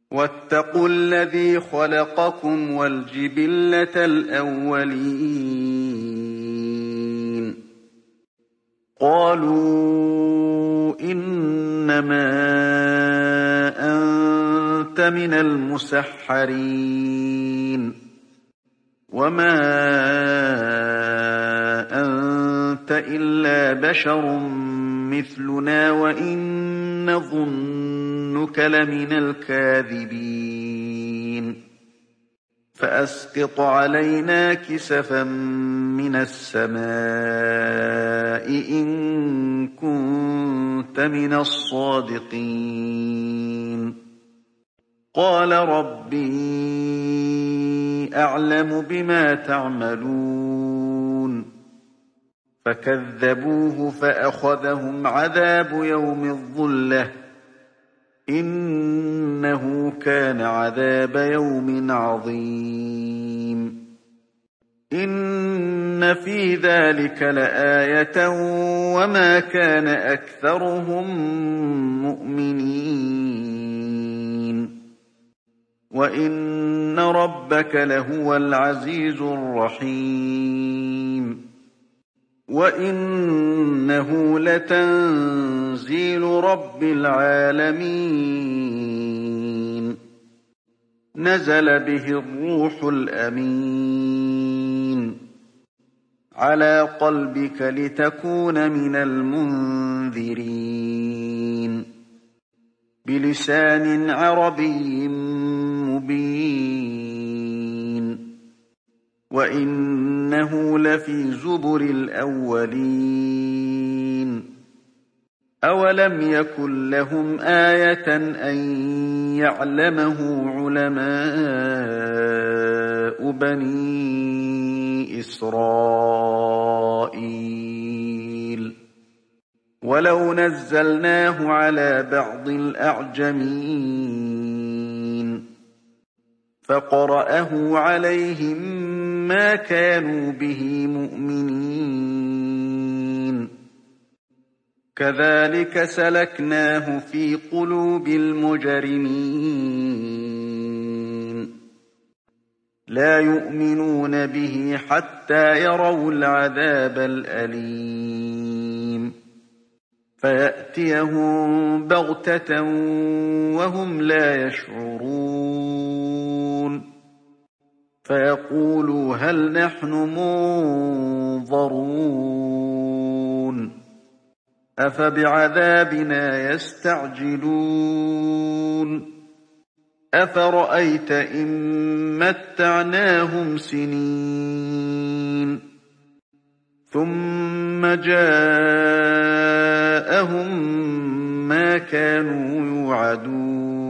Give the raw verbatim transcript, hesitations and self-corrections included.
واتقوا الذي خلقكم والجبلة الأولين قالوا إنما أنت من المسحرين وما أنت إلا بشر مثلنا وإن نظنك لمن الكاذبين فأسقط علينا كسفا من السماء إن كنت من الصادقين قال ربي أعلم بما تعملون فكذبوه فأخذهم عذاب يوم الظلة إنه كان عذاب يوم عظيم إن في ذلك لآية وما كان أكثرهم مؤمنين وإن ربك لهو العزيز الرحيم وإنه لتنزيل رب العالمين نزل به الروح الأمين على قلبك لتكون من المنذرين بلسان عربي مبين وإنه لفي زبر الأولين أولم يكن لهم آية أن يعلمه علماء بني إسرائيل ولو نزلناه على بعض الأعجمين فقرأه عليهم ما كانوا به مؤمنين كذلك سلكناه في قلوب المجرمين لا يؤمنون به حتى يروا العذاب الأليم فيأتيهم بغتة وهم لا يشعرون فيقولوا هل نحن منظرون أفبعذابنا يستعجلون أفرأيت إن متعناهم سنين ثم جاءهم ما كانوا يوعدون